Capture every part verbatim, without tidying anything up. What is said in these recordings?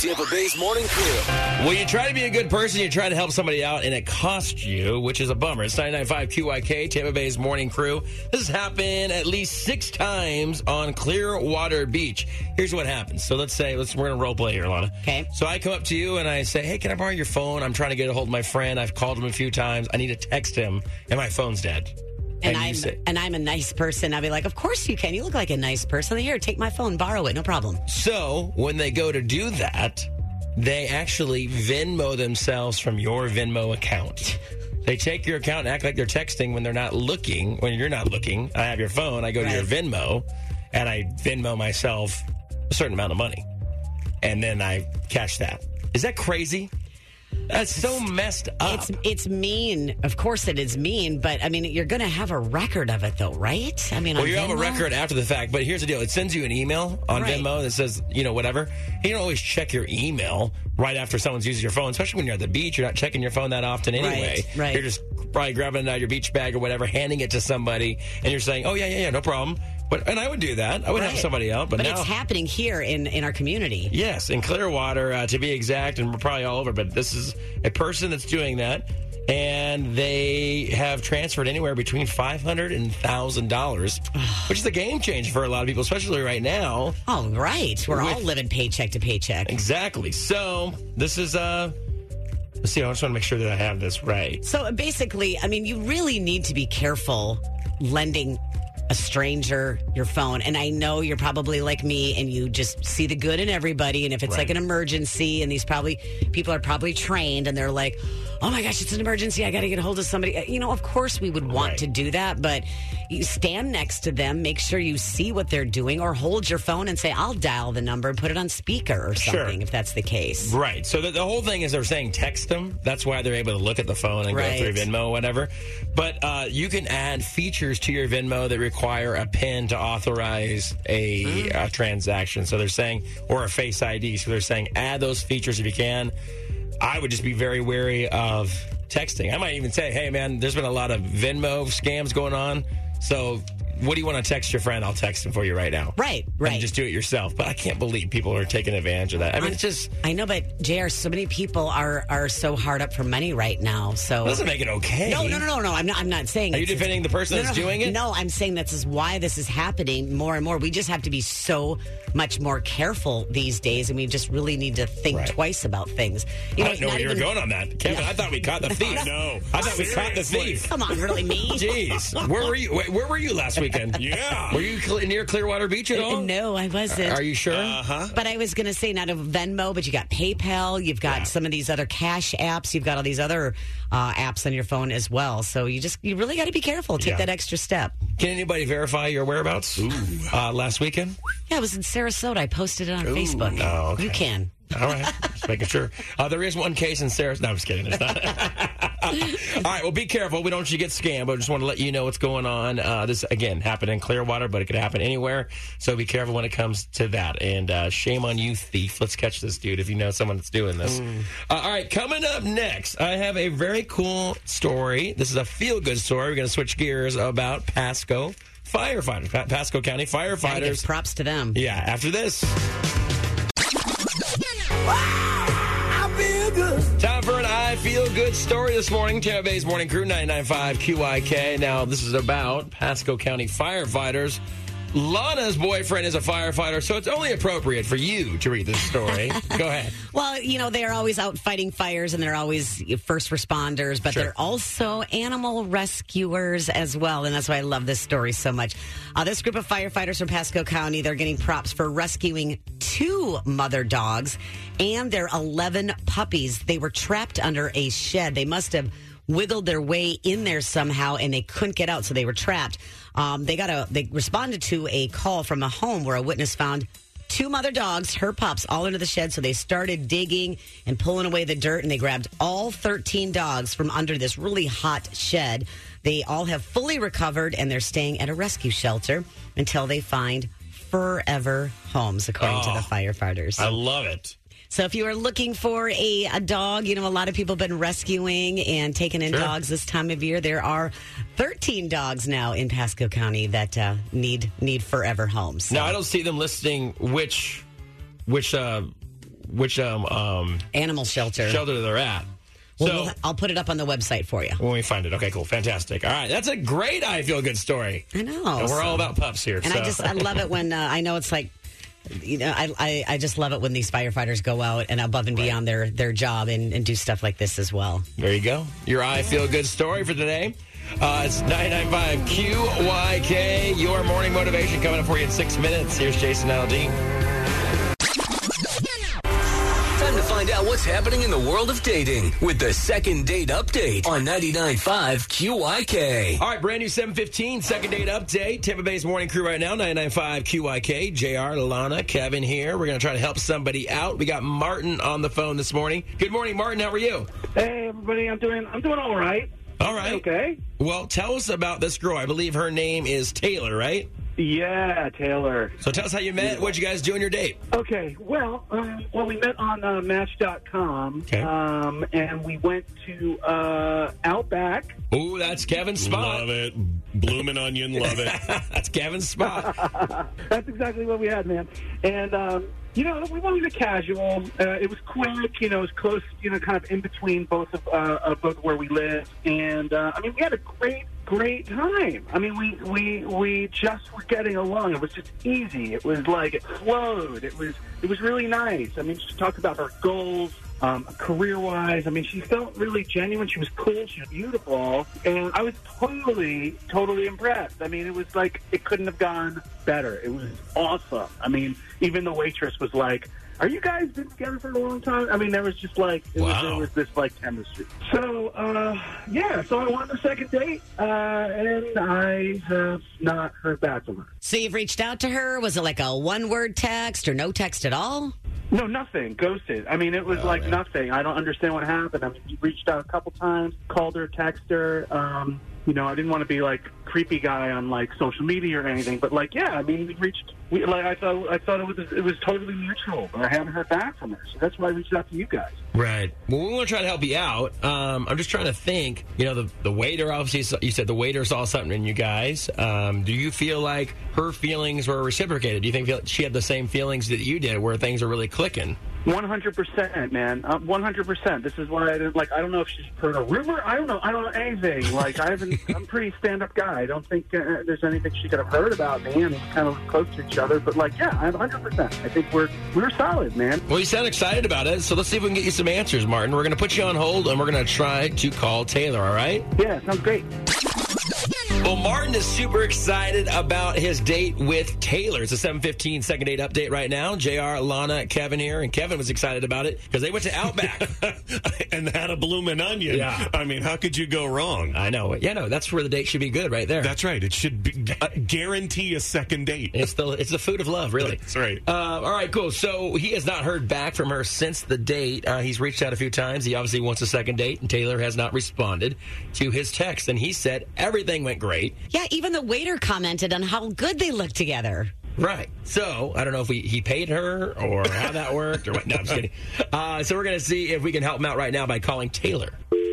Tampa Bay's morning crew. Well, you try to be a good person, you try to help somebody out, and it costs you, which is a bummer. It's ninety-nine point five Q I K, Tampa Bay's morning crew. This has happened at least six times on Clearwater Beach. Here's what happens. So let's say, let's we're going to role play here, Lana. Okay. So I come up to you and I say, hey, can I borrow your phone? I'm trying to get a hold of my friend. I've called him a few times. I need to text him, and my phone's dead. And, And you I'm say- and I'm a nice person. I'll be like, of course you can. You look like a nice person. Here, take my phone, borrow it, no problem. So when they go to do that, they actually Venmo themselves from your Venmo account. They take your account and act like they're texting when they're not looking. When you're not looking, I have your phone. I go to Right. your Venmo, and I Venmo myself a certain amount of money, and then I cash that. Is that crazy? That's so messed up. It's it's mean. Of course it is mean, but I mean, you're going to have a record of it, though, right? I mean, Well, on you have a Venmo? record after the fact, but here's the deal. It sends you an email on Right. Venmo that says, you know, whatever. You don't always check your email right after someone's using your phone, especially when you're at the beach. You're not checking your phone that often anyway. Right, right. You're just probably grabbing it out of your beach bag or whatever, handing it to somebody, and you're saying, oh, yeah, yeah, yeah, no problem. But And I would do that. I would Right. help somebody out. But, But now, it's happening here in, in our community. yes, in Clearwater, uh, to be exact, and we're probably all over, but this is a person that's doing that. And they have transferred anywhere between five hundred dollars and one thousand dollars, which is a game changer for a lot of people, especially right now. Oh, right. We're all With- living paycheck to paycheck. Exactly. So this is, uh, let's see, I just want to make sure that I have this right. So basically, I mean, you really need to be careful lending a stranger your phone. And I know you're probably like me and you just see the good in everybody. And if it's Right. like an emergency and these probably people are probably trained and they're like, oh my gosh, it's an emergency. I got to get a hold of somebody. You know, of course we would want Right. to do that, but you stand next to them, make sure you see what they're doing, or hold your phone and say, I'll dial the number and put it on speaker or Sure. something if that's the case. Right. So the, the whole thing is they're saying text them. That's why they're able to look at the phone and Right. go through Venmo or whatever. But uh, you can add features to your Venmo that require a PIN to authorize a, Mm. a transaction. So they're saying, or a Face I D. So they're saying add those features if you can. I would just be very wary of texting. I might even say, hey, man, there's been a lot of Venmo scams going on. So what do you want to text your friend? I'll text him for you right now. Right, And right. just do it yourself. But I can't believe people are taking advantage of that. I mean, it's just, I know, but J R, so many people are are so hard up for money right now. So that doesn't make it okay. no, no, no, no, no. I'm not. I'm not saying. Are you it's- defending the person no, that's no, doing it? No, I'm saying this is why this is happening more and more. We just have to be so much more careful these days, and we just really need to think Right. twice about things. You I didn't know not where you were even- going on that. Kevin, I thought we caught the thief. No. I thought we caught the thief. Come on, really, me? Jeez. Where were you? Where, where were you last weekend? Yeah. Were you cl- near Clearwater Beach at all? No, I wasn't. Are you sure? Uh-huh. But I was going to say not a Venmo, but you got PayPal, you've got Yeah. some of these other cash apps, you've got all these other uh, apps on your phone as well. So you just you really got to be careful. Take Yeah. that extra step. Can anybody verify your whereabouts uh, last weekend? Yeah, it was in Sarasota. I posted it on Facebook. Oh, okay. You can. All right. Just making sure. Uh, there is one case in Sarasota. No, I'm just kidding. There's not. All right. Well, be careful. We don't want you to get scammed, but I just want to let you know what's going on. Uh, this, again, happened in Clearwater, but it could happen anywhere. So be careful when it comes to that. And uh, shame on you, thief. Let's catch this dude if you know someone that's doing this. Uh, all right. Coming up next, I have a very cool story. This is a feel-good story. We're going to switch gears about Pasco firefighters, Pa- Pasco County Gotta give firefighters. props to them. Yeah, after this. Time for an I Feel Good story this morning. Tampa Bay's Morning Crew, ninety-nine point five Q I K. Now, this is about Pasco County firefighters. Lana's boyfriend is a firefighter, so it's only appropriate for you to read this story. Go ahead. Well, you know, they're always out fighting fires and they're always first responders, but Sure. they're also animal rescuers as well. And that's why I love this story so much. Uh, this group of firefighters from Pasco County, they're getting props for rescuing two mother dogs and their eleven puppies. They were trapped under a shed. They must have wiggled their way in there somehow and they couldn't get out, so they were trapped. Um, they got a they responded to a call from a home where a witness found two mother dogs, her pups, all under the shed. So they started digging and pulling away the dirt, and they grabbed all thirteen dogs from under this really hot shed. They all have fully recovered, and they're staying at a rescue shelter until they find forever homes, according to Oh, the firefighters. I love it. So if you are looking for a, a dog, you know, a lot of people have been rescuing and taking in Sure. dogs this time of year. There are thirteen dogs now in Pasco County that uh, need need forever homes. So- Now, I don't see them listing which which uh, which um, um, animal shelter. shelter they're at. Well, So we'll, I'll put it up on the website for you. when we find it. Okay, cool. Fantastic. All right. That's a great I Feel Good story. I know. And we're so- all about pups here. And so. I just, I love it when, uh, I know it's like, you know, I, I, I just love it when these firefighters go out and above and beyond their, their job and, and do stuff like this as well. There you go. Your I Feel Good story for today. Uh, it's ninety-nine point five Q Y K. Your morning motivation coming up for you in six minutes. Here's Jason Aldean. Time to find out what's happening in the world of dating with the Second Date Update on ninety-nine point five Q Y K. All right, brand new seven fifteen, second date update. Tampa Bay's morning crew right now, ninety-nine point five Q Y K. J R, Lana, Kevin here. We're going to try to help somebody out. We got Martin on the phone this morning. Good morning, Martin. How are you? Hey, everybody. I'm doing. I'm doing all right. All right. Okay. Well, tell us about this girl. I believe her name is Taylor, right? Yeah, Taylor. So tell us how you met. What'd you guys do on your date? Okay. Well, um, well, we met on uh, Match dot com, Okay. um, and we went to uh, Outback. Ooh, that's Kevin's spot. Love it. Bloomin' onion, love it. That's Kevin's spot. That's exactly what we had, man. And um, you know, we wanted it casual. Uh, it was quick. You know, it was close. You know, kind of in between both of uh, uh, both where we live. And uh, I mean, we had a great. Great time. I mean, we, we we just were getting along. It was just easy. It was like it flowed. It was it was really nice. I mean, she talked about her goals, um, career wise. I mean, she felt really genuine. She was cool. She was beautiful, and I was totally totally impressed. I mean, it was like it couldn't have gone better. It was awesome. I mean, even the waitress was like, "Are you guys been together for a long time?" I mean, there was just like it was, Wow. there was this like chemistry. So uh, yeah, so I went on the second date, uh, and I have not heard back from her. So you've reached out to her. Was it like a one word text or no text at all? No, nothing. Ghosted. I mean, it was Oh, like man. nothing. I don't understand what happened. I mean, he reached out a couple times, called her, texted her. Um, you know, I didn't want to be like creepy guy on like social media or anything, but like, yeah, I mean, we reached. We, like, I thought, I thought it was it was totally mutual. But I haven't heard back from her, so that's why I reached out to you guys. Right. Well, we want to try to help you out. Um, I'm just trying to think. You know, the the waiter, obviously, saw- you said the waiter saw something in you guys. Um, do you feel like her feelings were reciprocated? Do you think feel- she had the same feelings that you did, where things are really clicking? One hundred percent, man. Uh, One hundred percent. This is why I didn't like. I don't know if she's heard a rumor. I don't know. I don't know anything. Like I haven't. I'm a pretty stand-up guy. I don't think uh, there's anything she could have heard about me. I mean, we're kind of close to each other. But like, yeah, I'm one hundred percent. I think we're we're solid, man. Well, you sound excited about it, so let's see if we can get you some answers, Martin. We're going to put you on hold, and we're going to try to call Taylor, all right? Yeah, sounds great. Well, Martin is super excited about his date with Taylor. It's a seven fifteen second date update right now. J R, Lana, Kevin here, and Kevin was excited about it because they went to Outback. And had a bloomin' onion. Yeah. I mean, how could you go wrong? I know. Yeah, no, that's where the date should be good, right there. That's right. It should be, uh, guarantee a second date. It's the it's the food of love, really. That's right. Uh, all right, cool. So he has not heard back from her since the date. Uh, he's reached out a few times. He obviously wants a second date, and Taylor has not responded to his text. And he said everything went great. Yeah, even the waiter commented on how good they looked together. Right. So I don't know if we, he paid her or how that worked or what. No, I'm just kidding. Uh, so we're going to see if we can help him out right now by calling Taylor.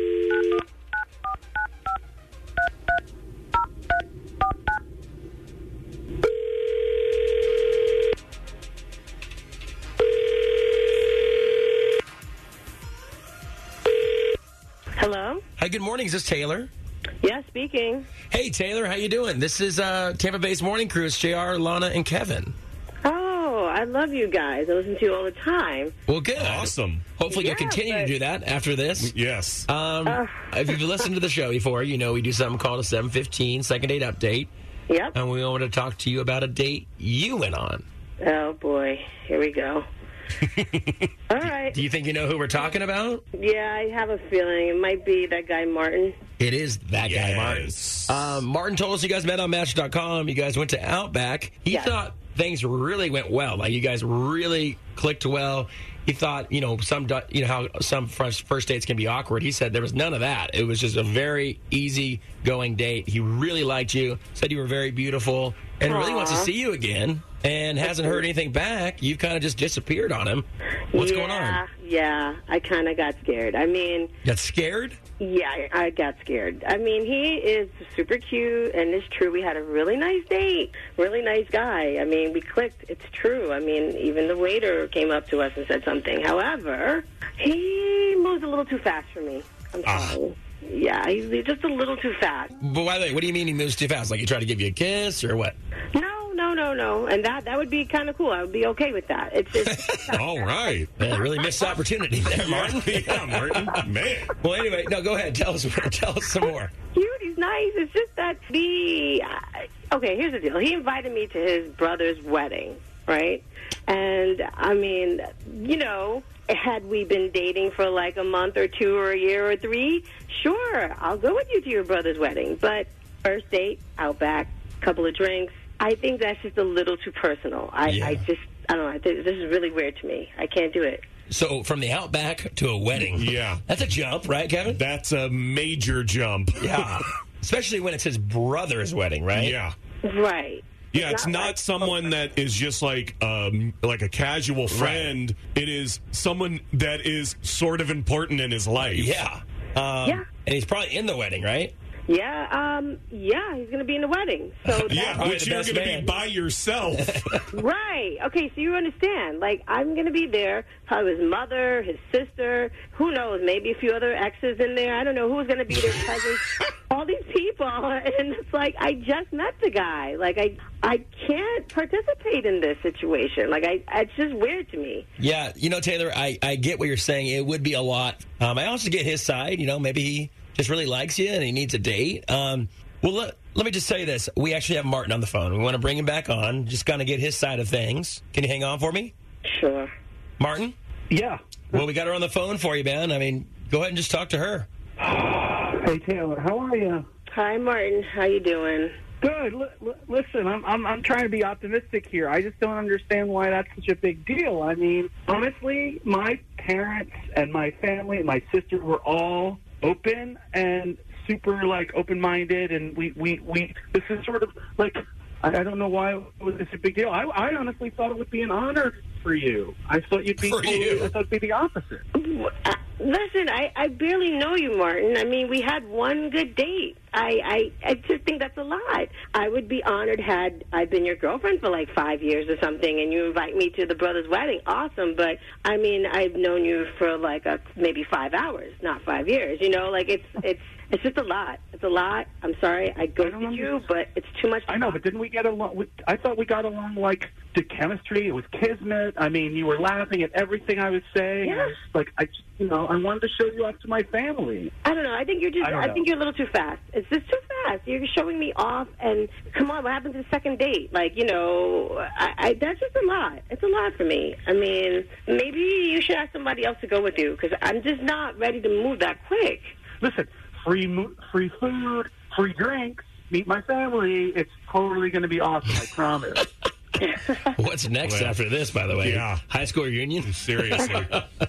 Hello? Hi, good morning. Is this Taylor? Yeah, speaking. Hey, Taylor, how you doing? This is uh, Tampa Bay's Morning Crew. It's J R, Lana, and Kevin. Oh, I love you guys. I listen to you all the time. Well, good. Awesome. Hopefully you'll Yeah, continue to but- do that after this. Yes. Um, Uh. if you've listened to the show before, you know we do something called a seven fifteen second date update. Yep. And we want to talk to you about a date you went on. Oh, boy. Here we go. All right. Do you think you know who we're talking about? Yeah, I have a feeling it might be that guy Martin. It is that guy, Martin. Yes. Um, Martin told us you guys met on Match dot com. You guys went to Outback. He Yes. thought things really went well. Like, you guys really clicked well. He thought, you know, some, you know, how some first, first dates can be awkward. He said there was none of that. It was just a very easy going date. He really liked you, said you were very beautiful, and really wants to see you again and hasn't heard anything back. You've kind of just disappeared on him. What's yeah, going on? Yeah, I kind of got scared. I mean, Got scared? yeah, I, I got scared. I mean, he is super cute, and it's true. We had a really nice date. Really nice guy. I mean, we clicked. It's true. I mean, even the waiter came up to us and said something. However, he moves a little too fast for me. I'm sorry. Yeah, he's just a little too fast. But by the way, what do you mean he moves too fast? Like he tried to give you a kiss or what? No, no, no, no. And that that would be kind of cool. I would be okay with that. It's just All right. Man, really missed opportunity there, Martin. Yeah, Martin. Man. Well, anyway, no, go ahead. Tell us, tell us some more. cute. He's nice. It's just that the uh, okay. Here's the deal. He invited me to his brother's wedding, right? And I mean, you know, had we been dating for like a month or two or a year or three, sure, I'll go with you to your brother's wedding. But first date, out back, couple of drinks. I think that's just a little too personal. I, Yeah. I just, I don't know. I think this is really weird to me. I can't do it. So from the Outback to a wedding. Yeah. That's a jump, right, Kevin? That's a major jump. Yeah. Especially when it's his brother's wedding, right? Yeah. Right. Yeah, it's not like- someone that is just like um, like a casual friend. It is someone that is sort of important in his life. Yeah. Um, Yeah. And he's probably in the wedding, right? Yeah, um, yeah, he's going to be in the wedding. So that's Yeah, Probably which the you're best going to be man. by yourself. right. Okay, so you understand. Like, I'm going to be there. Probably his mother, his sister, who knows, maybe a few other exes in there. I don't know who's going to be there, cousins. All these people. And it's like, I just met the guy. Like, I I can't participate in this situation. Like, I it's just weird to me. Yeah. You know, Taylor, I, I get what you're saying. It would be a lot. Um, I also get his side. You know, maybe he just really likes you and he needs a date. Um, well, let, let me just say this. We actually have Martin on the phone. We want to bring him back on. Just kind of get his side of things. Can you hang on for me? Sure. Martin? Yeah. Well, we got her on the phone for you, man. I mean, go ahead and just talk to her. Hey, Taylor, how are you? Hi, Martin. How you doing? Good. L- l- listen, I'm, I'm I'm trying to be optimistic here. I just don't understand why that's such a big deal. I mean, honestly, my parents and my family and my sister were all open and super like open-minded, and we we, we this is sort of like I, I don't know why it was such a big deal. I, I honestly thought it would be an honor for you. I thought you'd be For you. I thought it'd be the opposite. Uh, listen, I, I barely know you, Martin. I mean, we had one good date. I, I, I just think that's a lot. I would be honored had I been your girlfriend for like five years or something, and you invite me to the brother's wedding. Awesome, but I mean, I've known you for like a, maybe five hours, not five years. You know, like it's it's it's just a lot. It's a lot. I'm sorry, I go I don't with you, understand. but it's too much. To I know, but didn't we get along? We, I thought we got along like the chemistry. It was kismet. I mean, you were laughing at everything I was saying. Yeah. I was like, I, just, you know, I wanted to show you off to my family. I don't know. I think you're just. I don't I, know. think you're a little too fast. It's just too fast. You're showing me off, and come on, what happened to the second date? Like, you know, I, I, that's just a lot. It's a lot for me. I mean, maybe you should ask somebody else to go with you because I'm just not ready to move that quick. Listen, free mo- free food, free drinks. Meet my family. It's totally going to be awesome. I promise. What's next Well, after this, by the way? yeah. High school reunion? Seriously.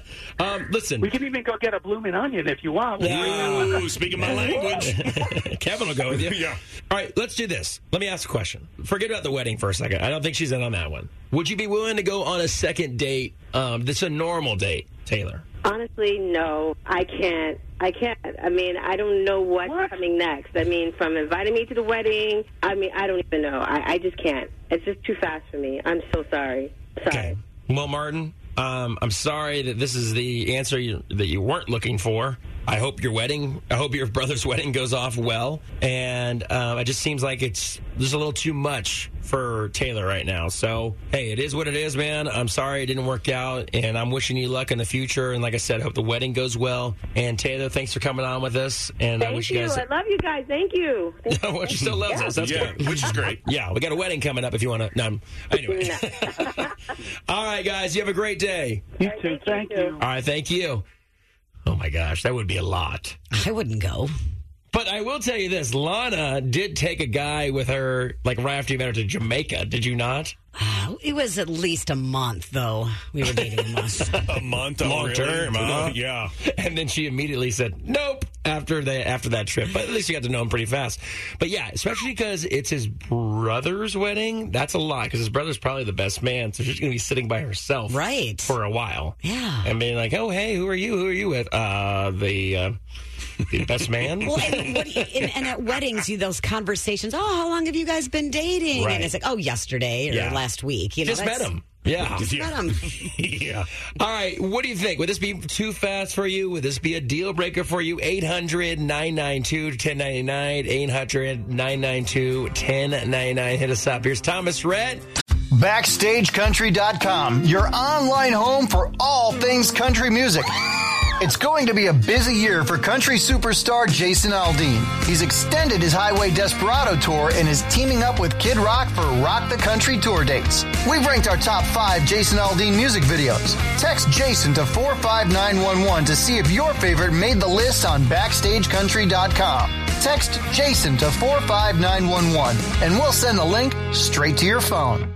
Um, listen, We can even go get a blooming onion if you want. Ooh, speaking my language. Kevin will go with you. Yeah. All right, let's do this. Let me ask a question. Forget about the wedding for a second. I don't think she's in on that one. Would you be willing to go on a second date? Um, that's a normal date, Taylor. Honestly, no, I can't. I can't. I mean, I don't know what's What? coming next. I mean, from inviting me to the wedding, I mean, I don't even know. I, I just can't. It's just too fast for me. I'm so sorry. Sorry. Okay. Well, Martin, um, I'm sorry that this is the answer you, that you weren't looking for. I hope your wedding, I hope your brother's wedding goes off well. And um, it just seems like it's there's a little too much for Taylor right now. So, hey, it is what it is, man. I'm sorry it didn't work out, and I'm wishing you luck in the future. And like I said, I hope the wedding goes well. And Taylor, thanks for coming on with us. And I Thank wish you. you guys. I love you guys. Thank you. Thank well, she still loves us. That's Yeah, good. which is great. Yeah, we got a wedding coming up if you want to. No, anyway. All right, guys, you have a great day. You All right, too. thank Thank you, you. too. All right, thank you. Oh my gosh, that would be a lot. I wouldn't go. But I will tell you this. Lana did take a guy with her, like, right after you met her to Jamaica. Did you not? Uh, it was at least a month, though. We were dating a month. A month, oh, Long really? term, huh? Yeah. And then she immediately said, nope, after the, after that trip. But at least you got to know him pretty fast. But yeah, especially because it's his brother's wedding. That's a lot, because his brother's probably the best man. So she's going to be sitting by herself Right. for a while. Yeah. And being like, oh, hey, who are you? Who are you with? Uh, the... Uh, The best man? Well, and, what do you, and, and at weddings, you those conversations. Oh, how long have you guys been dating? Right. And it's like, oh, yesterday or Yeah. last week. You know, Just met that's- him. Yeah. Just met him. Yeah. All right. What do you think? Would this be too fast for you? Would this be a deal breaker for you? eight hundred nine nine two one zero nine nine. eight hundred nine nine two one zero nine nine. Hit us up. Here's Thomas Rhett. Backstage Country dot com, your online home for all things country music. It's going to be a busy year for country superstar Jason Aldean. He's extended his Highway Desperado tour and is teaming up with Kid Rock for Rock the Country tour dates. We've ranked our top five Jason Aldean music videos. Text Jason to four five nine one one to see if your favorite made the list on Backstage Country dot com. Text Jason to four five nine one one and we'll send the link straight to your phone.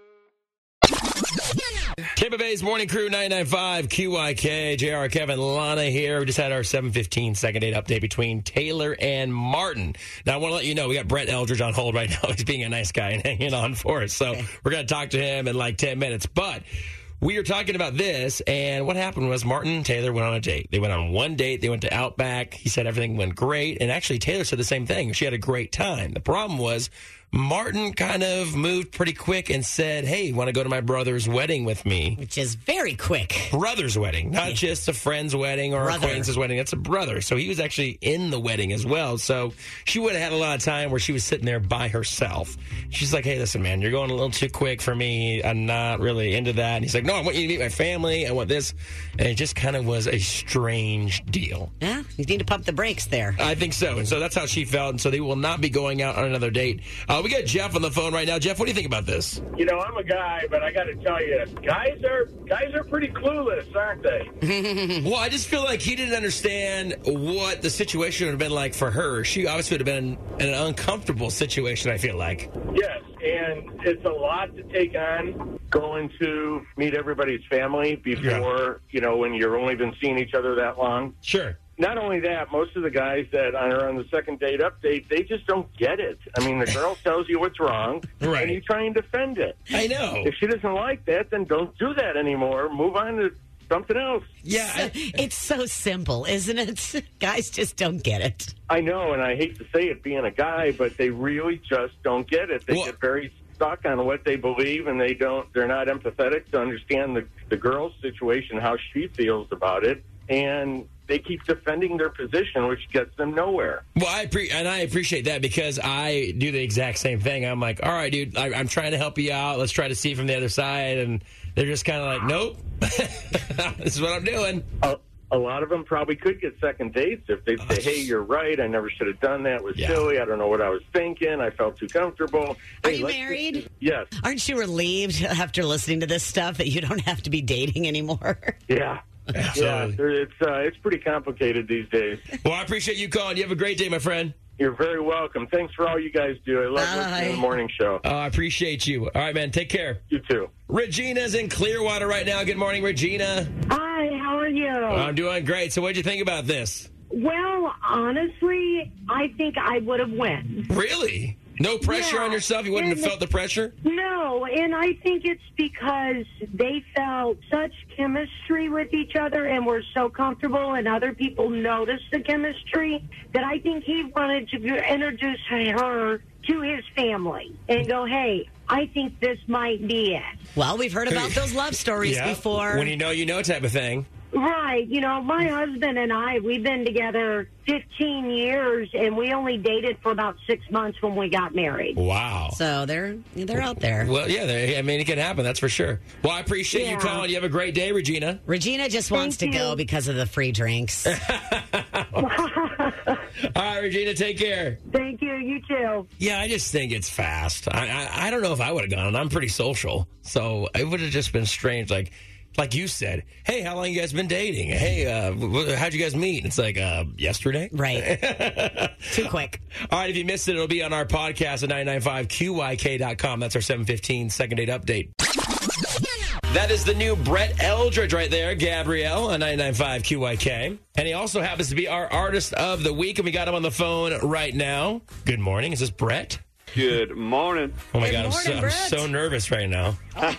Tampa Bay's Morning Crew nine ninety-five Q I K. J R, Kevin, Lana here. We just had our seven fifteen second date update between Taylor and Martin. Now, I want to let you know we got Brett Eldridge on hold right now. He's being a nice guy and hanging on for us. So we're going to talk to him in like ten minutes. But we were talking about this, and what happened was Martin and Taylor went on a date. They went on one date. They went to Outback. He said everything went great. And actually, Taylor said the same thing. She had a great time. The problem was Martin kind of moved pretty quick and said, hey, want to go to my brother's wedding with me? Which is very quick. Brother's wedding, not just a friend's wedding or Brother. acquaintance's wedding. It's a brother. So he was actually in the wedding as well. So she would have had a lot of time where she was sitting there by herself. She's like, hey, listen, man, you're going a little too quick for me. I'm not really into that. And he's like, no, I want you to meet my family. I want this. And it just kind of was a strange deal. Yeah, you need to pump the brakes there. I think so. And so that's how she felt. And so they will not be going out on another date. Uh, we got Jeff on the phone right now. Jeff, what do you think about this? You know, I'm a guy, but I got to tell you, guys are guys are pretty clueless, aren't they? Well, I just feel like he didn't understand what the situation would have been like for her. She obviously would have been in an uncomfortable situation, I feel like. Yes, and it's a lot to take on going to meet everybody's family before, you know, when you've only been seeing each other that long. Sure. Not only that, most of the guys that are on the second date update, they just don't get it. I mean, the girl tells you what's wrong, Right. and you try and defend it. I know. If she doesn't like that, then don't do that anymore. Move on to something else. Yeah. I, It's so simple, isn't it? Guys just don't get it. I know, and I hate to say it being a guy, but they really just don't get it. They Well- get very stuck on what they believe, and they don't. They're not empathetic to understand the the girl's situation, how she feels about it, and they keep defending their position, which gets them nowhere. well, I pre- and I appreciate that because I do the exact same thing. I'm like, all right, dude, I, I'm trying to help you out. Let's try to see from the other side. And they're just kind of like, nope, this is what I'm doing. A, a lot of them probably could get second dates if they say, hey, you're right, I never should have done that. It was Yeah. silly. I don't know what I was thinking. I felt too comfortable. Are Hey, you let's- married? Yes. Aren't you relieved after listening to this stuff that you don't have to be dating anymore? Yeah. Yeah, Absolutely. there- it's uh, it's pretty complicated these days. Well, I appreciate you calling. You have a great day, my friend. You're very welcome. Thanks for all you guys do. I love listening to the morning show. Uh, I appreciate you. All right, man. Take care. You too. Regina's in Clearwater right now. Good morning, Regina. Hi, how are you? I'm doing great. So what'd you think about this? Well, honestly, I think I would have won. Really? No pressure Yeah. on yourself? You wouldn't have And- felt the pressure? No, and I think it's because they felt such chemistry with each other and were so comfortable, and other people noticed the chemistry, that I think he wanted to introduce her to his family and go, hey, I think this might be it. Well, we've heard about those love stories before. When you know, you know type of thing. Right. You know, my husband and I, we've been together fifteen years, and we only dated for about six months when we got married. Wow. So they're they're out there. Well, yeah, they, I mean, it can happen, that's for sure. Well, I appreciate you Yeah. calling. You have a great day, Regina. Regina just wants Thank to go you. because of the free drinks. All right, Regina, take care. Thank you. You too. Yeah, I just think it's fast. I I, I don't know if I would have gone, and I'm pretty social. So it would have just been strange. Like, like you said, hey, how long you guys been dating? Hey, uh, wh- how'd you guys meet? It's like, uh, yesterday? Right. Too quick. All right, if you missed it, it'll be on our podcast at nine nine five Q Y K dot com. That's our seven fifteen second date update. That is the new Brett Eldredge right there, Gabrielle, on nine nine five Q Y K. And he also happens to be our Artist of the Week, and we got him on the phone right now. Good morning. Is this Brett? Good morning. Oh, my Good God. morning, I'm, so, I'm Brett. so nervous right now.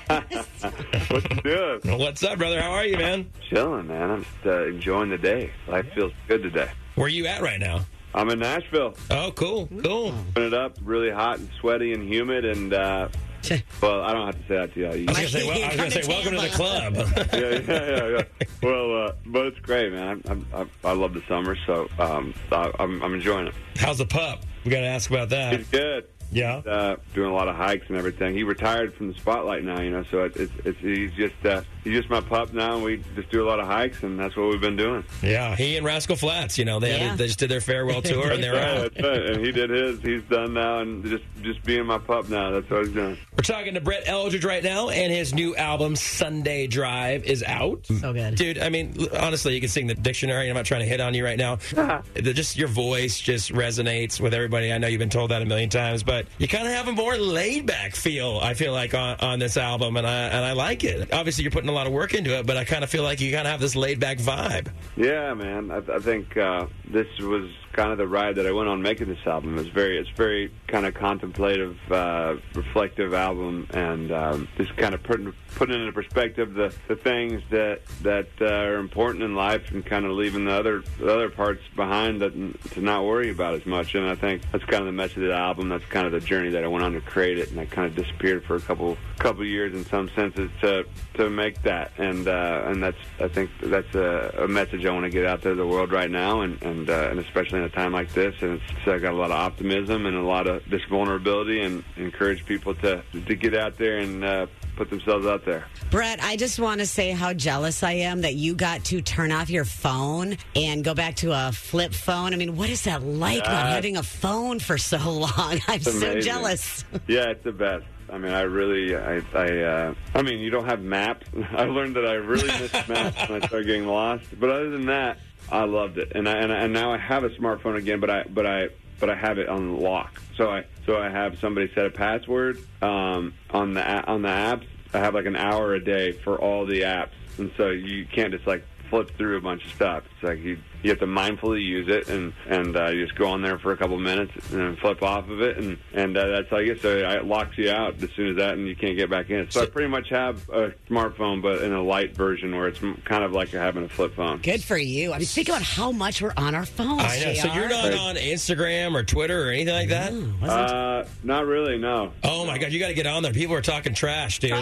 What's good? What's up, brother? How are you, man? Chilling, man. I'm just uh, enjoying the day. Life feels good today. Where are you at right now? I'm in Nashville. Oh, cool. Cool. Putting it up, really hot and sweaty and humid, and uh, well, I don't have to say that to y'all. You- I was going to say, well, I was gonna say welcome to the club. yeah, yeah, yeah, yeah. Well, uh, but it's great, man. I'm, I'm, I I love the summer, so um, I, I'm, I'm enjoying it. How's the pup? We got to ask about that. He's good. Yeah. Uh, doing a lot of hikes and everything. He retired from the spotlight now, you know, so it, it's, it's he's just uh, he's just my pup now, and we just do a lot of hikes, and that's what we've been doing. Yeah, he and Rascal Flats, you know, they Yeah. had, they just did their farewell tour, and they're Yeah, out. that's right. And he did his. He's done now, and just just being my pup now. That's what he's doing. We're talking to Brett Eldredge right now, and his new album, Sunday Drive, is out. So good. Dude, I mean, l- honestly, you can sing the dictionary. I'm not trying to hit on you right now. The- just your voice just resonates with everybody. I know you've been told that a million times, but you kind of have a more laid-back feel, I feel like, on, on this album, and I and I like it. Obviously, you're putting a lot of work into it, but I kind of feel like you kind of have this laid-back vibe. Yeah, man. I, I think uh, this was kind of the ride that I went on making this album. It's very, it's very kind of contemplative, uh, reflective album, and um, just kind of putting putting into perspective the, the things that that uh, are important in life, and kind of leaving the other the other parts behind that to not worry about as much. And I think that's kind of the message of the album. That's kind of the journey that I went on to create it, and I kind of disappeared for a couple couple years in some senses to to make that. And uh, and that's I think that's a, a message I want to get out there to the world right now, and and uh, and especially in a time like this. And it's uh, got a lot of optimism and a lot of this vulnerability, and encourage people to to get out there and uh, put themselves out there. Brett, I just want to say how jealous I am that you got to turn off your phone and go back to a flip phone. I mean, what is that like, not Uh, having a phone for so long? I'm so amazing. jealous. Yeah, it's the best. I mean, I really, I, I, uh, I mean, you don't have maps. I learned that I really missed maps when I started getting lost. But other than that, I loved it, and I, and, I, and now I have a smartphone again, but I, but I, but I have it on lock. So I, so I have somebody set a password um, on the a- on the apps. I have like an hour a day for all the apps, and so you can't just like flip through a bunch of stuff. It's like you you have to mindfully use it, and and uh, you just go on there for a couple minutes and then flip off of it, and and uh, that's how you get. So it locks you out as soon as that, and you can't get back in. So I pretty much have a smartphone, but in a light version where it's kind of like having a flip phone. Good for you. I mean, think about how much we're on our phones. I know. So J R. you're not on Instagram or Twitter or anything like that? Uh, not really, no. Oh, my God. You got to get on there. People are talking trash, dude.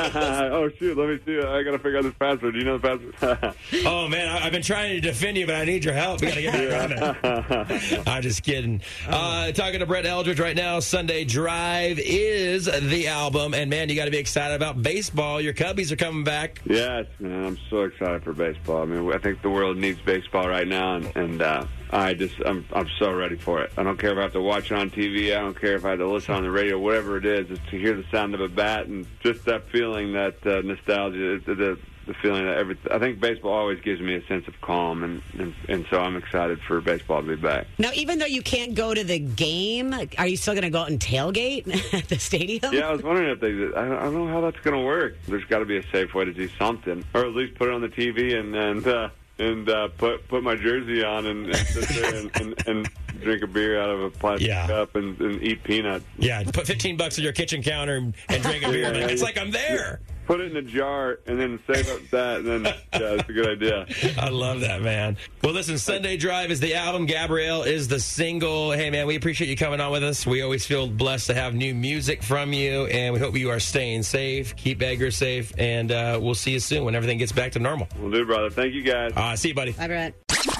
Oh shoot, let me see. I gotta figure out this password. Do you know the password? Oh, man. I, I've been trying to defend you, but I need your help. We got to get back on there. I'm just kidding. Uh, talking to Brett Eldredge right now. Sunday Drive is the album. And, man, you got to be excited about baseball. Your Cubbies are coming back. Yes, man, I'm so excited for baseball. I mean, I think the world needs baseball right now, and, and uh, I just, I'm, I'm so ready for it. I don't care if I have to watch it on T V. I don't care if I have to listen on the radio, whatever it is, just to hear the sound of a bat and just that feeling, that uh, nostalgia, the, the the feeling that every. I think baseball always gives me a sense of calm, and, and and so I'm excited for baseball to be back. Now, even though you can't go to the game, are you still going to go out and tailgate at the stadium? Yeah, I was wondering if they. I don't, I don't know how that's going to work. There's got to be a safe way to do something, or at least put it on the T V and and uh, and uh, put put my jersey on and, and sit there and, and, and drink a beer out of a plastic Yeah. cup and, and eat peanuts. Yeah, put fifteen bucks on your kitchen counter and, and drink a beer. Yeah, yeah, It's yeah. like I'm there. Put it in a jar and then save up that, and then yeah, it's a good idea. I love that, man. Well, listen, Sunday Drive is the album. Gabrielle is the single. Hey, man, we appreciate you coming on with us. We always feel blessed to have new music from you, and we hope you are staying safe. Keep Edgar safe, and uh, we'll see you soon when everything gets back to normal. Will do, brother. Thank you, guys. Uh, see you, buddy. Bye, Brett.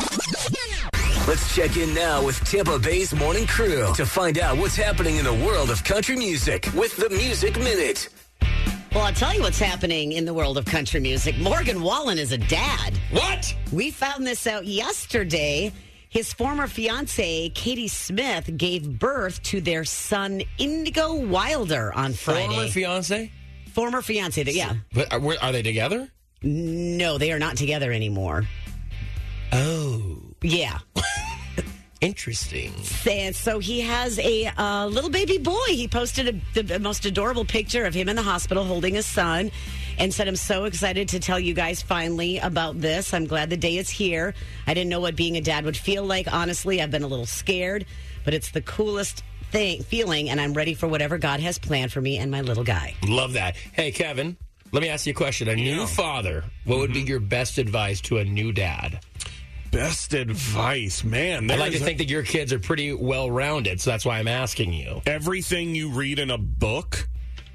Let's check in now with Tampa Bay's Morning Crew to find out what's happening in the world of country music with the Music Minute. Well, I'll tell you what's happening in the world of country music. Morgan Wallen is a dad. What? We found this out yesterday. His former fiancee, Katie Smith, gave birth to their son, Indigo Wilder, on Friday. Former fiance? Former fiancee, yeah. But are, are they together? No, they are not together anymore. Oh. Yeah. Interesting. And so he has a uh, little baby boy. He posted a, the, the most adorable picture of him in the hospital holding his son and said, I'm so excited to tell you guys finally about this. I'm glad the day is here. I didn't know what being a dad would feel like. Honestly, I've been a little scared, but it's the coolest thing, feeling, and I'm ready for whatever God has planned for me and my little guy. Love that. Hey, Kevin, let me ask you a question. A new father, what would be your best advice to a new dad? Best advice, man. I like to there's think that your kids are pretty well-rounded, so that's why I'm asking you. Everything you read in a book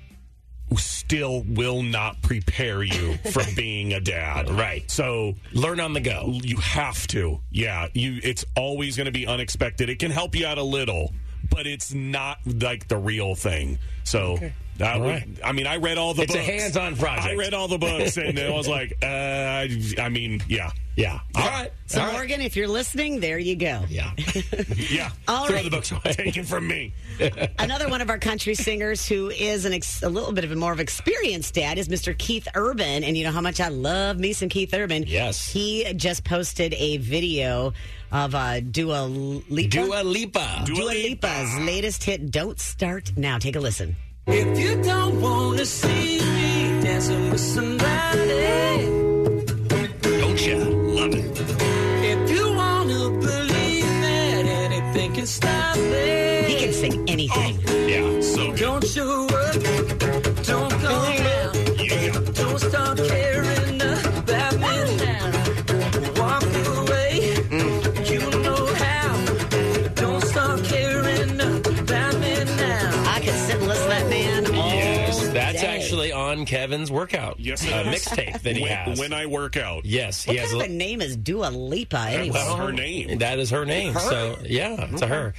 still will not prepare you from being a dad. Right. So learn on the go. You have to. Yeah. You. It's always going to be unexpected. It can help you out a little, but it's not like the real thing. So. Okay. I, would, right. I mean, I read all the it's books. It's a hands-on project. I read all the books, and I was like, uh, I mean, yeah. Yeah. All right. So, all Morgan, right. if you're listening, there you go. Yeah. yeah. All Throw right. the books away. Take it from me. Another one of our country singers who is an ex- a little bit of a more of experienced dad is Mister Keith Urban. And you know how much I love me some Keith Urban. Yes. He just posted a video of uh, Dua Lipa. Dua Lipa. Dua, Dua Lipa's latest hit, Don't Start Now. Take a listen. If you don't want to see me dancing with somebody, don't you love it? If you want to believe that anything can stop me, he can sing anything. Oh, yeah, so don't show up, don't come out, yeah. don't start caring about me now. Walk away, mm. you know how. Don't start caring about me now. I could sit and listen to that man all Yes, that's day. actually on Kevin's workout. Yes, uh, mixtape that he when, has. When I work out. Yes, he what has kind a, of a name is Dua Lipa anyway? That's her name. That is her name. Her? So yeah, it's a her.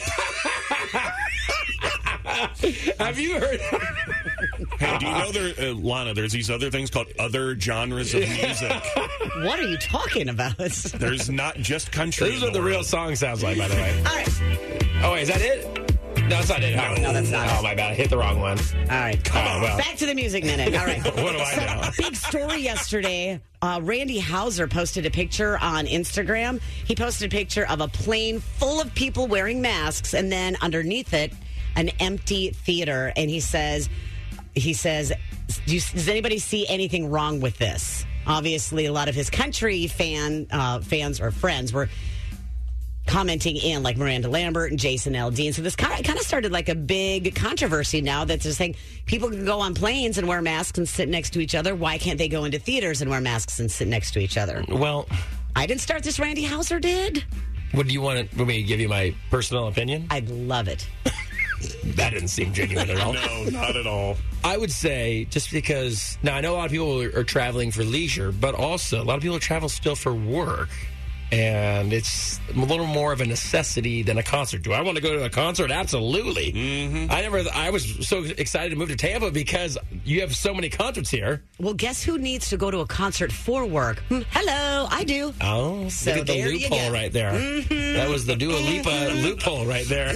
Have you heard? Hey, do you know there, uh, Lana? There's these other things called other genres of music. What are you talking about? There's not just country. This is what the real song sounds like, by the way. All right. Oh, wait, is that it? No, that's not it. No, no, that's not Oh, it. my bad. I hit the wrong one. All right. Come on. Well. Back to the music minute. All right. What do I know? Big story yesterday. Uh, Randy Houser posted a picture on Instagram. He posted a picture of a plane full of people wearing masks, and then underneath it, an empty theater. And he says, he says, Do you, does anybody see anything wrong with this? Obviously, a lot of his country fan uh, fans or friends were commenting in, like Miranda Lambert and Jason Aldean. So this kind of, kind of started like a big controversy now that's just saying people can go on planes and wear masks and sit next to each other. Why can't they go into theaters and wear masks and sit next to each other? Well, I didn't start this. Randy Houser did. What do you want to, want me to give you my personal opinion? I'd love it. That didn't seem genuine at all. No, not at all. I would say just because, now I know a lot of people are, are traveling for leisure, but also a lot of people travel still for work. And it's a little more of a necessity than a concert. Do I want to go to a concert? Absolutely. Mm-hmm. I never. I was so excited to move to Tampa because you have so many concerts here. Well, guess who needs to go to a concert for work? Hmm, hello, I do. Oh, So look at the there you loophole go. right there. Mm-hmm. That was the Dua Lipa loophole right there.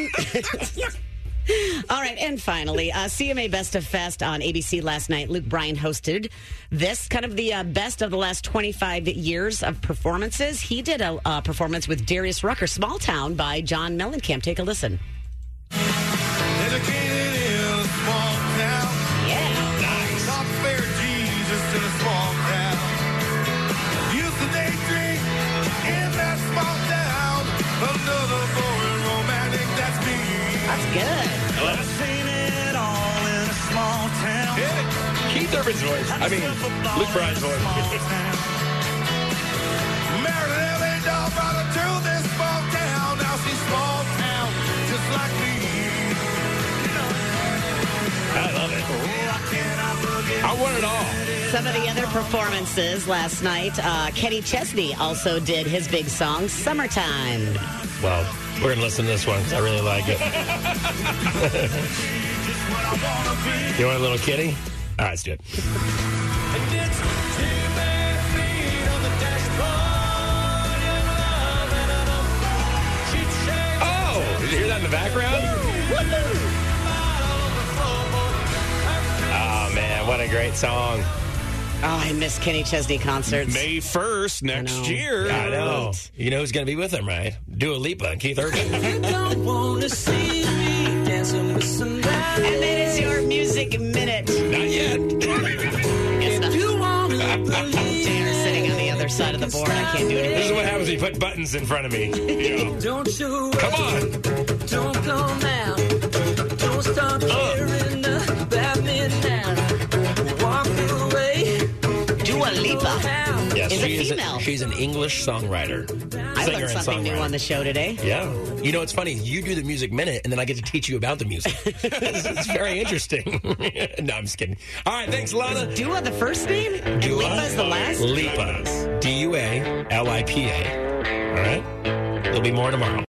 All right, and finally, uh, C M A Best of Fest on A B C last night. Luke Bryan hosted this, kind of the uh, best of the last twenty-five years of performances. He did a uh, performance with Darius Rucker, Small Town by John Mellencamp. Take a listen. Educated in a small town. Yeah. Nice. Not fair Jesus in a small town. Used to day drink in that small town. Another boring romantic, that's me. That's good. I've seen it all in a small town. Keith Urban's voice. I mean, Luke Bryan's voice. Married an L A doll brother to this small town. Now she's small town, just like me. I love it. Oh, I cannot forget. I want it all. Some of the other performances last night, uh, Kenny Chesney also did his big song, Summertime. Well, we're going to listen to this one because I really like it. You want a little kitty? All right, let's do it. Oh, did you hear that in the background? Oh, man, what a great song. Oh, I miss Kenny Chesney concerts. May first next year. I know. You know who's going to be with him, right? Dua Lipa and Keith Urban. You don't want to see me dancing with somebody. And that is your music minute. Not yet. It's not. You want to believe. Tanner's sitting on the other side of the board. I can't do anything. This is what happens when you put buttons in front of me. Yeah. Don't you Come on. Don't go now. Don't start caring about me now. Walk away. Dua Lipa. Yes, Is she a is female. she's an English songwriter. I singer learned and something new songwriter. on the show today. Yeah. You know, it's funny. You do the music minute, and then I get to teach you about the music. it's, it's very interesting. No, I'm just kidding. All right, thanks, Lana. Is Dua the first name? And Dua Lipa's the last? Lipa. D U A L I P A. All right? There'll be more tomorrow.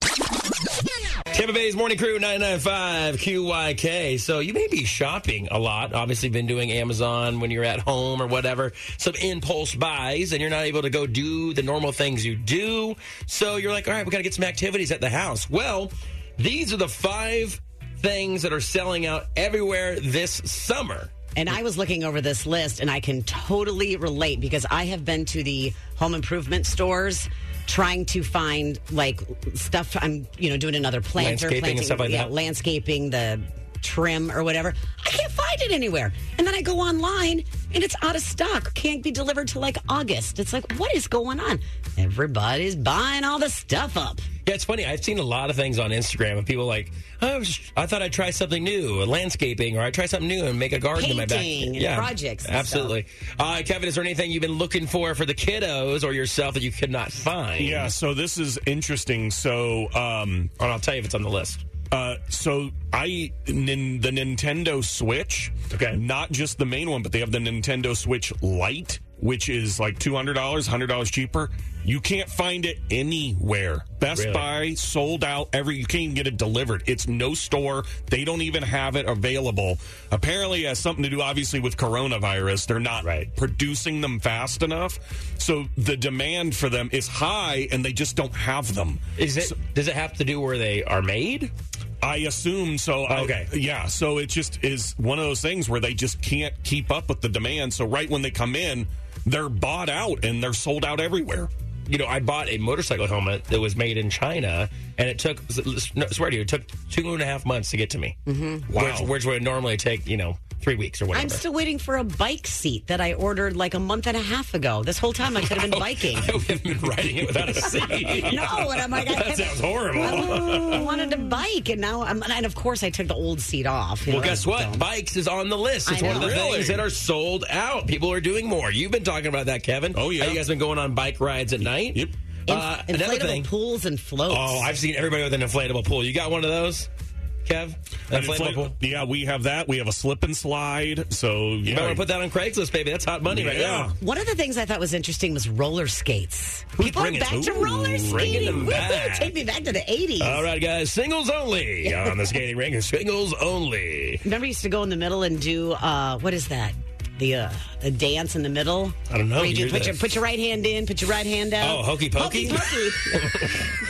Tampa Bay's Morning Crew, nine nine five Q Y K. So you may be shopping a lot. Obviously been doing Amazon when you're at home or whatever. Some impulse buys, and you're not able to go do the normal things you do. So you're like, all right, we got to get some activities at the house. Well, these are the five things that are selling out everywhere this summer. And I was looking over this list, and I can totally relate because I have been to the home improvement stores trying to find like stuff. I'm, you know, doing another planter, Landscaping planting, and stuff like yeah, that. landscaping, the trim or whatever. I can't find it anywhere. And then I go online, and it's out of stock. Can't be delivered till like August. It's like, what is going on? Everybody's buying all the stuff up. Yeah, it's funny. I've seen a lot of things on Instagram of people like, oh, I, was, I thought I'd try something new, landscaping, or I'd try something new and make a garden in my back. Painting and projects and absolutely. Uh, Kevin, is there anything you've been looking for for the kiddos or yourself that you could not find? Yeah, so this is interesting. So, um, and I'll tell you if it's on the list. Uh, so I nin, the Nintendo Switch, okay, not just the main one, but they have the Nintendo Switch Lite, which is like two hundred dollars, one hundred dollars cheaper. You can't find it anywhere. Best Really? Buy sold out. Every you can't even get it delivered. It's no store. They don't even have it available. Apparently, it has something to do, obviously, with coronavirus. They're not right. producing them fast enough, so the demand for them is high, and they just don't have them. Is it? So, does it have to do where they are made? I assume so. Okay. I, yeah. So it just is one of those things where they just can't keep up with the demand. So right when they come in, they're bought out and they're sold out everywhere. You know, I bought a motorcycle helmet that was made in China, and it took, no, I swear to you, it took two and a half months to get to me. Mm-hmm. Wow. Which, which would normally take, you know, three weeks or whatever. I'm still waiting for a bike seat that I ordered like a month and a half ago. This whole time I could have been biking. I have been riding it without a seat. No, and I'm like, I that sounds horrible. I wanted to bike, and now I'm, and of course I took the old seat off. You Well, know, guess what? dumb. Bikes is on the list. It's I one of know. the Really? things that are sold out. People are doing more. You've been talking about that, Kevin. Oh, yeah. How you guys been going on bike rides at night? Yep. Uh, Inf- another inflatable thing. pools and floats. Oh, I've seen everybody with an inflatable pool. You got one of those, Kev? An An inflatable inflat- pool? Yeah, we have that. We have a slip and slide. So You yeah, might want to put that on Craigslist, baby. That's hot money right Yeah. now. One of the things I thought was interesting was roller skates. People are bringing- back to Ooh, roller bringing skating. them Woo-hoo, back. Take me back to the eighties. All right, guys. Singles only on the skating rink. Singles only. Remember, you used to go in the middle and do uh, what is that? The uh, a dance in the middle. I don't know. Where you You're do, put the- your put your right hand in, put your right hand out. Oh, hokey pokey? Hokey pokey.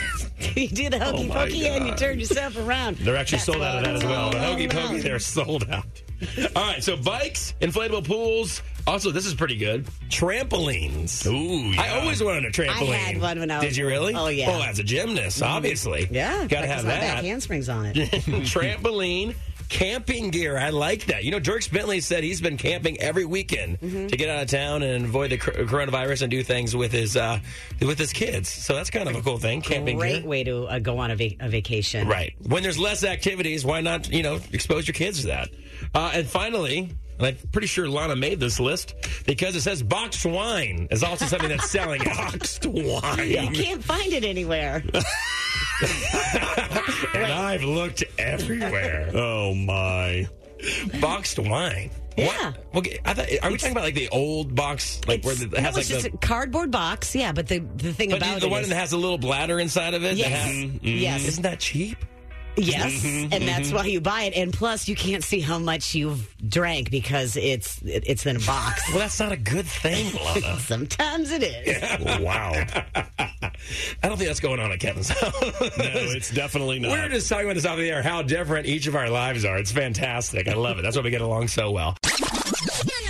You do the hokey Oh, my pokey and you God. turn yourself around. They're actually That's sold out of that as well. The all hokey around. pokey, they're sold out. All right, so bikes, inflatable pools. Also, this is pretty good. Trampolines. Ooh, yeah. I always wanted a trampoline. I had one when I was- Did you really? Oh, yeah. Oh, as a gymnast, obviously. Yeah, Got to that have does not that. back handsprings on it. Trampoline. Camping gear. I like that. You know, George Bentley said he's been camping every weekend Mm-hmm. to get out of town and avoid the cor- coronavirus and do things with his uh, with his kids. So that's kind of a cool thing. Camping Great gear. way to uh, go on a, va- a vacation. Right. When there's less activities, why not, you know, expose your kids to that? Uh, and finally, and I'm pretty sure Lana made this list because it says boxed wine is also something that's selling out. Boxed wine. You can't find it anywhere. And I've looked everywhere. Oh my. Boxed wine. Yeah. What? Okay, I thought, are we talking about like the old box, like where it no, has like it's just the, a cardboard box. Yeah, but the the thing but about the it one is, that has a little bladder inside of it? Yes. That has, Yes. Isn't that cheap? yes, and that's why you buy it. And plus, you can't see how much you've drank because it's it, it's in a box. Well, that's not a good thing, Lana. Sometimes it is. Wow. I don't think that's going on at Kevin's house. No, it's definitely not. We're just talking about this off the air, how different each of our lives are. It's fantastic. I love it. That's why we get along so well. Top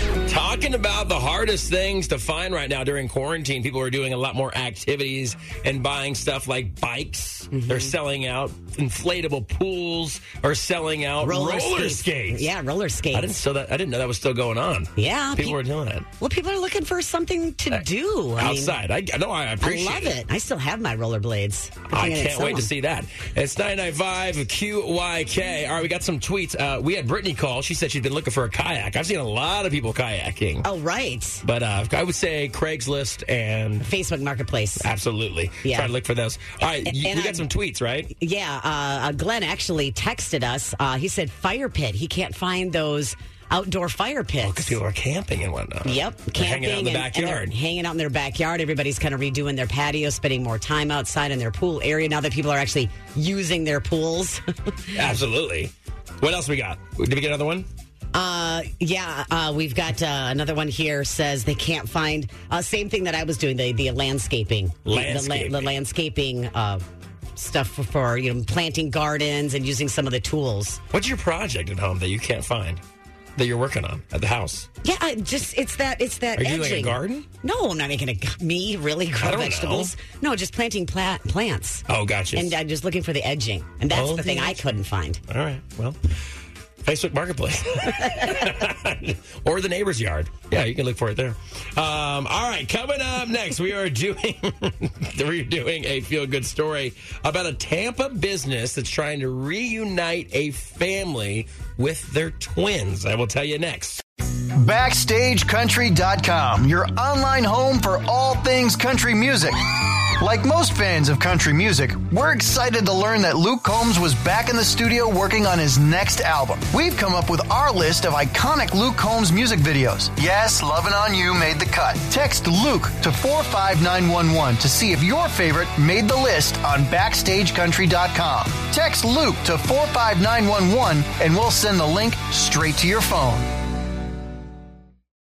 talking about the hardest things to find right now during quarantine. People are doing a lot more activities and buying stuff like bikes. Mm-hmm. They're selling out inflatable pools or selling out roller, roller skates. skates. Yeah, roller skates. I didn't know that. I didn't know that was still going on. Yeah, people pe- were doing that. Well, people are looking for something to do I outside. Mean, I know. I appreciate. I love it. it. I still have my rollerblades. I can't wait to see that. It's ninety-nine point five Q Y K. All right, we got some tweets. Uh, we had Brittany call. She said she'd been looking for a kayak. I've seen a lot of people kayaking. Oh, right. But uh, I would say Craigslist and Facebook Marketplace. Absolutely. Yeah. Try to look for those. All right, you, we got some tweets, right? Yeah. Uh, Glenn actually texted us. Uh, he said fire pit. He can't find those outdoor fire pits. Because people are camping and whatnot. Yep. They're camping hanging out in the and, backyard. And hanging out in their backyard. Everybody's kind of redoing their patio, spending more time outside in their pool area now that people are actually using their pools. Absolutely. What else we got? Did we get another one? Uh, yeah, uh, we've got uh, another one here says they can't find, uh, same thing that I was doing, the, the landscaping. Landscaping. The, the, the landscaping uh, stuff for, for, you know, planting gardens and using some of the tools. What's your project at home that you can't find? That you're working on at the house? Yeah, I just it's that it's that. Are you edging. doing a garden? No, I'm not making a me really grow I don't vegetables. know. No, just planting pla- plants. Oh, gotcha. And I'm just looking for the edging, and that's oh, the thing I couldn't find. All right, well, Facebook Marketplace or the neighbor's yard. Yeah, you can look for it there. Um, all right, coming up next, we are doing we're doing a feel-good story about a Tampa business that's trying to reunite a family with their twins. I will tell you next. Backstage Country dot com, your online home for all things country music. Like most fans of country music, we're excited to learn that Luke Combs was back in the studio working on his next album. We've come up with our list of iconic Luke Combs music videos. Yes, Lovin' On You made the cut. Text Luke to four five nine one one to see if your favorite made the list on Backstage Country dot com. Text Luke to four five nine one one and we'll send the link straight to your phone.